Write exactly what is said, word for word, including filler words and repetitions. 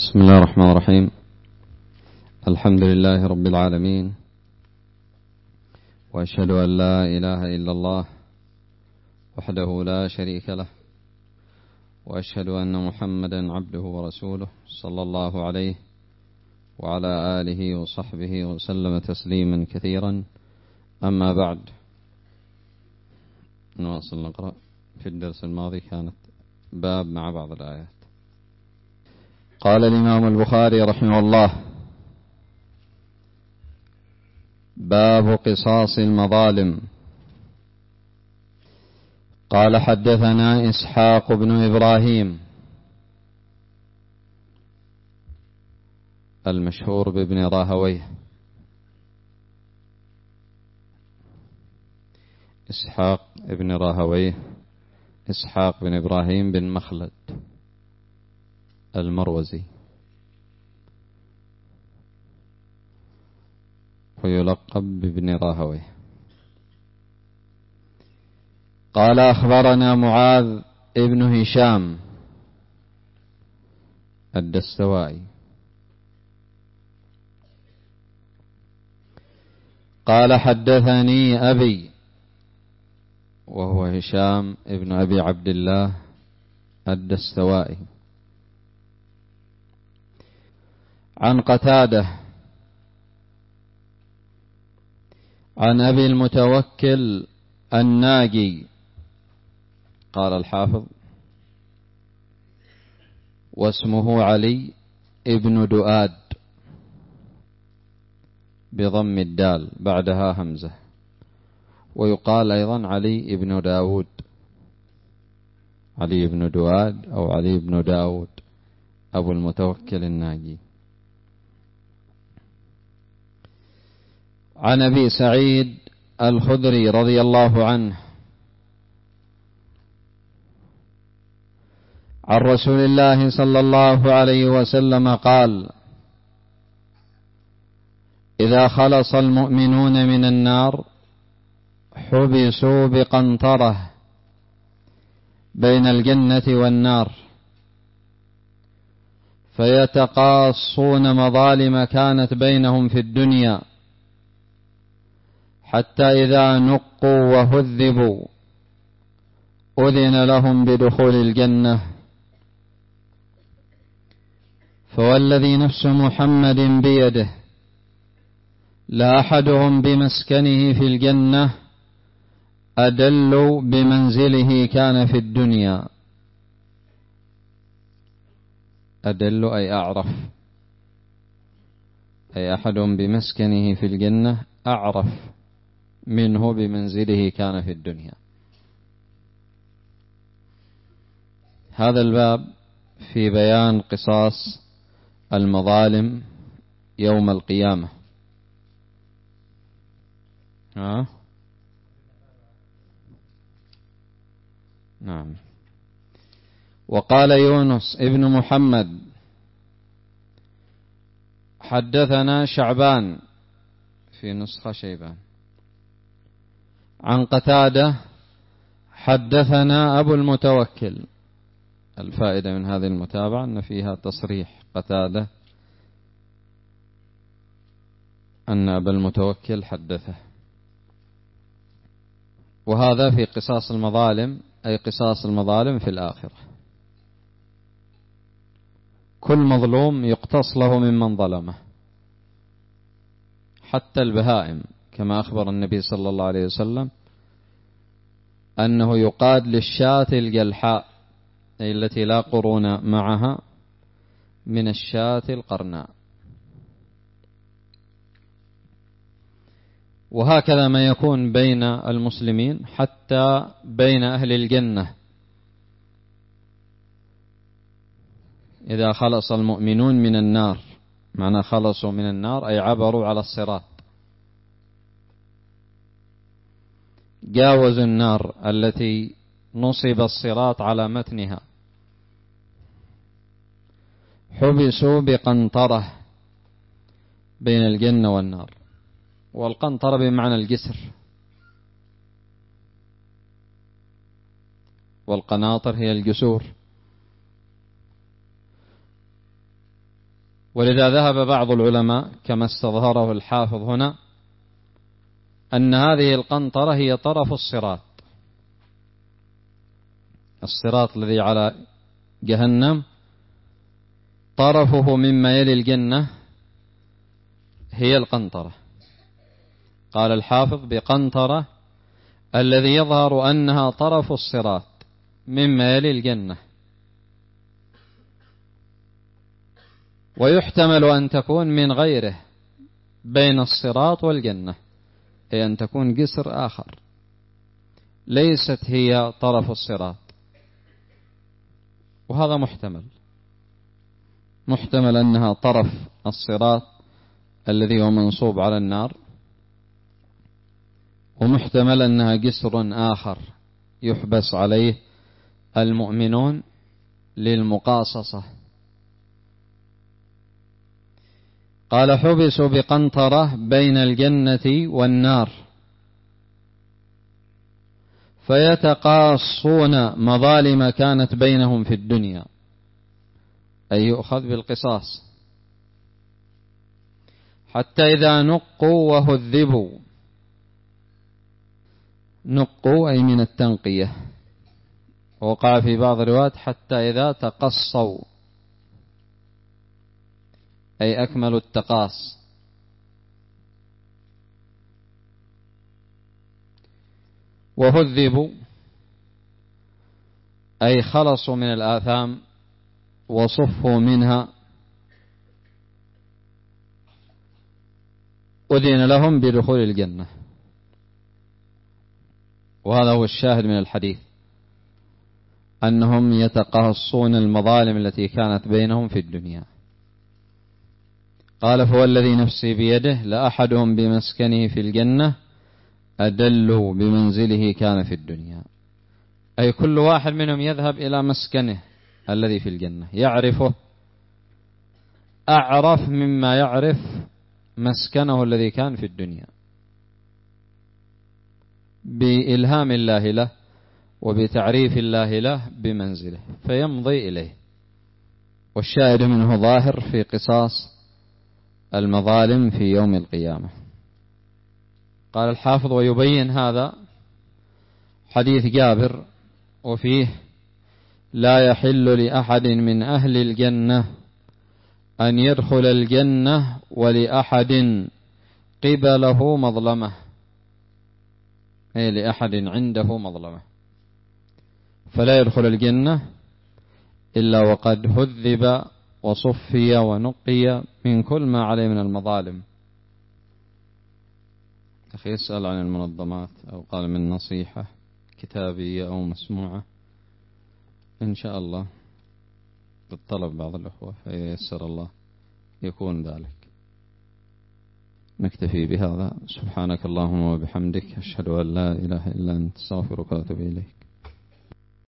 بسم الله الرحمن الرحيم. الحمد لله رب العالمين، وأشهد أن لا إله إلا الله وحده لا شريك له، وأشهد أن محمدا عبده ورسوله صلى الله عليه وعلى آله وصحبه وسلم تسليما كثيرا. أما بعد، نواصل نقرأ. في الدرس الماضي كانت باب مع بعض الآيات. قال الإمام البخاري رحمه الله: باب قصاص المظالم. قال: حدثنا إسحاق بن إبراهيم المشهور بابن راهويه. إسحاق بن راهويه إسحاق بن إبراهيم بن مخلد المروزي، ويلقب بابن راهويه. قال: أخبرنا معاذ ابن هشام الدستوائي قال: حدثني أبي، وهو هشام ابن أبي عبد الله الدستوائي، عن قتادة عن أبي المتوكل الناجي. قال الحافظ: واسمه علي ابن دؤاد بضم الدال بعدها همزة، ويقال أيضا علي ابن داود، علي ابن دؤاد أو علي ابن داود أبو المتوكل الناجي. عن أبي سعيد الخدري رضي الله عنه عن رسول الله صلى الله عليه وسلم قال: إذا خلص المؤمنون من النار حبسوا بقنطرة بين الجنة والنار، فيتقاصون مظالم كانت بينهم في الدنيا، حتى إذا نقوا وهذبوا أذن لهم بدخول الجنة. فوالذي نفس محمد بيده لا أحدهم بمسكنه في الجنة أدل بمنزله كان في الدنيا. أدل أي أعرف، أي أحدهم بمسكنه في الجنة أعرف منه بمنزله كان في الدنيا. هذا الباب في بيان قصاص المظالم يوم القيامة. ها؟ نعم. وقال يونس ابن محمد: حدثنا شعبان، في نسخة شيبان، عن قتادة حدثنا أبو المتوكل. الفائدة من هذه المتابعة أن فيها تصريح قتادة أن أبا المتوكل حدثه. وهذا في قصاص المظالم، أي قصاص المظالم في الآخرة. كل مظلوم يقتص له ممن ظلمه، حتى البهائم، كما أخبر النبي صلى الله عليه وسلم أنه يقاد للشاة الجلحاء، أي التي لا قرون معها، من الشاة القرناء. وهكذا ما يكون بين المسلمين حتى بين أهل الجنة. إذا خلص المؤمنون من النار، معنى خلصوا من النار أي عبروا على الصراط، جاوزوا النار التي نصب الصراط على متنها، حبسوا بقنطرة بين الجنة والنار. والقنطرة بمعنى الجسر، والقناطر هي الجسور. ولذا ذهب بعض العلماء كما استظهره الحافظ هنا أن هذه القنطرة هي طرف الصراط، الصراط الذي على جهنم طرفه مما يلي الجنة هي القنطرة. قال الحافظ بقنطرة الذي يظهر أنها طرف الصراط مما يلي الجنة، ويحتمل أن تكون من غيره بين الصراط والجنة، أي أن تكون جسر آخر ليست هي طرف الصراط، وهذا محتمل، محتمل أنها طرف الصراط الذي هو منصوب على النار، ومحتمل أنها جسر آخر يحبس عليه المؤمنون للمقاصصة. قال حبسوا بقنطرة بين الجنة والنار فيتقاصون مظالم كانت بينهم في الدنيا، أي يؤخذ بالقصاص، حتى إذا نقوا وهذبوا، نقوا أي من التنقية، وقع في بعض الروايات حتى إذا تقصوا أي أكملوا التقاص. وهذبوا أي خلصوا من الآثام وصفوا منها، أذن لهم بدخول الجنة. وهذا هو الشاهد من الحديث، أنهم يتقاصون المظالم التي كانت بينهم في الدنيا. قال فوالذي نفسي بيده لأحدهم بمسكنه في الجنة أدل بمنزله كان في الدنيا، أي كل واحد منهم يذهب إلى مسكنه الذي في الجنة يعرفه أعرف مما يعرف مسكنه الذي كان في الدنيا، بإلهام الله له وبتعريف الله له بمنزله فيمضي إليه. والشاهد منه ظاهر في قصاص المظالم في يوم القيامة. قال الحافظ ويبين هذا حديث جابر وفيه لا يحل لأحد من أهل الجنة أن يدخل الجنة ولأحد قبله مظلمة، أي لأحد عنده مظلمة، فلا يدخل الجنة إلا وقد هذب وصفي ونقي من كل ما عليه من المظالم. أخي يسأل عن المنظمات أو قال من نصيحة كتابية أو مسموعة، إن شاء الله بالطلب بعض الأخوة فإذا يسر الله يكون ذلك. نكتفي بهذا. سبحانك اللهم وبحمدك، أشهد أن لا إله إلا أنت، أستغفرك وأتوب إليك.